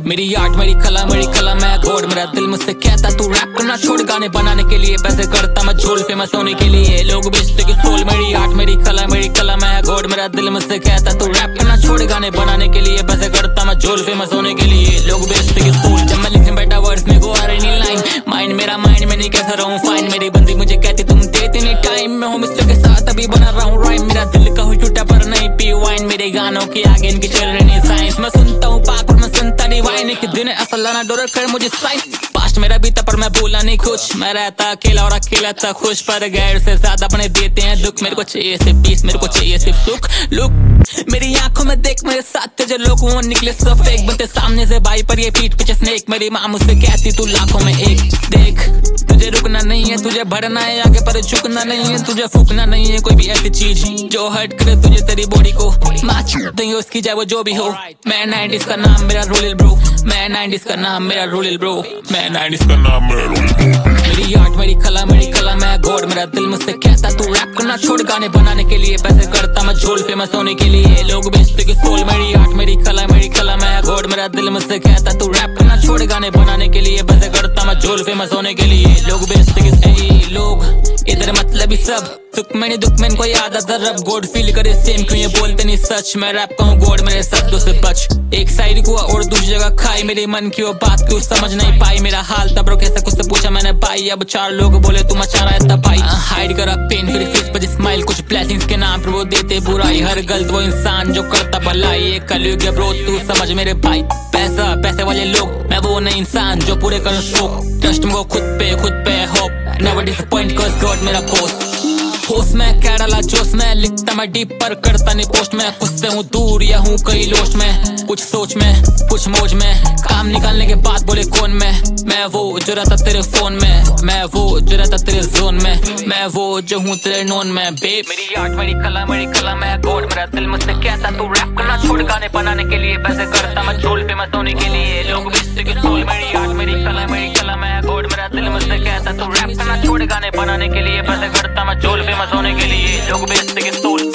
मेरी आर्ट मेरी कला मैं गॉड। मेरा दिल मुझसे कहता तू रैप करना छोड़, गाने बनाने के लिए पैसे करता मैं झोल, फेमस होने के लिए लोग बेचते की सोल। मेरी आर्ट मेरी कला मैं गॉड। मेरा दिल मुझसे कहता तू रैप करना छोड़, गाने बनाने के लिए पैसे करता मैं झोल, फेमस होने के लिए लोग बेचते की सोल। जब मैं लिखने बैठा वर्ड्स में को आ रही नहीं लाइन, माइंड मेरा माइंड में नहीं कैसा रहूं फाइन। मेरी बंदी मुझे कहती तुम देते नहीं टाइम, मैं हूँ मिस्टर के साथ अभी बना रहा हूँ राइम। मेरा दिल का हुई टूटा पर नहीं पी वाइन, मेरे गानों के आगे इनकी चल रही साइंस। मैं सुनता हूँ पाक और मैं सुनता नहीं वाइन, एक दिन ऐसा लाना डोर कर मुझे साइन। पास्ट मेरा बीता पर मैं बोला नहीं कुछ, मैं रहता अकेला और अकेला था खुश, पर गैर से ज्यादा अपने देते हैं दुख। मेरे को चाहिए सिर्फ पीस, मेरे को चाहिए सिर्फ सुख। लुक मेरी आंखों में देख, मेरे साथ जो लोग वो निकले सब फेक, बनते सामने से भाई पर ये पीठ पीछे स्नेक। मेरी माँ मुझसे कहती तू लाखों में एक। देख तुझे रुकना नहीं है, तुझे बढ़ना है आगे पर झुकना नहीं है, तुझे फूकना नहीं है कोई भी ऐसी चीज जो हर्ट करे तुझे तेरी बॉडी को। मैच देंगे उसकी चाहे वो जो भी हो। मैं 90s का नाम मेरा रूरल ब्रो, मैं 90s का नाम मेरा रूरल ब्रो, मैं 90s का नाम मेरा रूरल ब्रो। मेरी आर्ट मेरी कला मैं गॉड। मेरा दिल मुझसे कहता तू रैप करना छोड़, गाने बनाने के लिए पैसे करता मैं झोल, फेमस होने के लिए लोग बेचते की सोल। मेरी आर्ट मेरी कला मैं गॉड। मेरा दिल मुझसे कहता तू रैप करना छोड़, गाने बनाने के लिए पैसे करता मैं झोल, फेमस होने के लिए लोग बेचते की लोग इधर मतलब ही सब सुख में नहीं दुख में इनको याद आता रब। गॉड फील करे सेम क्यों ये बोलते नहीं सच, मैं रैप कहूँ गॉड मेरे शब्दों से बच। एक साइड को और दूसरी जगह खाई, मेरे मन की वो बात क्यों समझ नहीं पाई। मेरा हाल तब रो कैसा कुछ से पूछा मैंने भाई, अब 4 लोग बोले तू मचा रहा है तबाही। हाइड करा पेन फिर फेस पर स्माइल, कुछ ब्लेसिंग्स के नाम पर वो देते बुराई। हर गलत वो इंसान जो करता भलाई, ये कलयुग है ब्रो तू समझ मेरे भाई। पैसा पैसे वाले लोग, मैं वो नहीं इंसान जो पूरे करूं शौक। ट्रस्ट मुझको खुद पे hope, never disappoint cause God मेरा पोस्ट। होश में क्या डाला जोश में, लिखता मैं डीप पर करता नहीं पोस्ट में। खुद से हूँ दूर या हूँ कहीं लोस्ट में, कुछ सोच में कुछ मौज में। काम निकालने के बाद बोले कौन मैं वो जो रहता तेरे फोन में, मैं वो जो रहता तेरे जोन में, मैं वो जो हूँ तेरे नोन में बेब। मेरी आर्ट मेरी कला मैं गॉड। मेरा दिल मुझसे कहता तू रैप करना छोड़, गाने बनाने के लिए पैसे करता मैं झोल, फेमस होने के लिए लोग बेचते की सोल। मेरी आर्ट मेरी कला मैं गॉड। मेरा दिल मुझसे कहता तू रैप करना छोड़, गाने बनाने के लिए पैसे करता मैं झोल, फेमस होने के लिए लोग बेचते की सोल।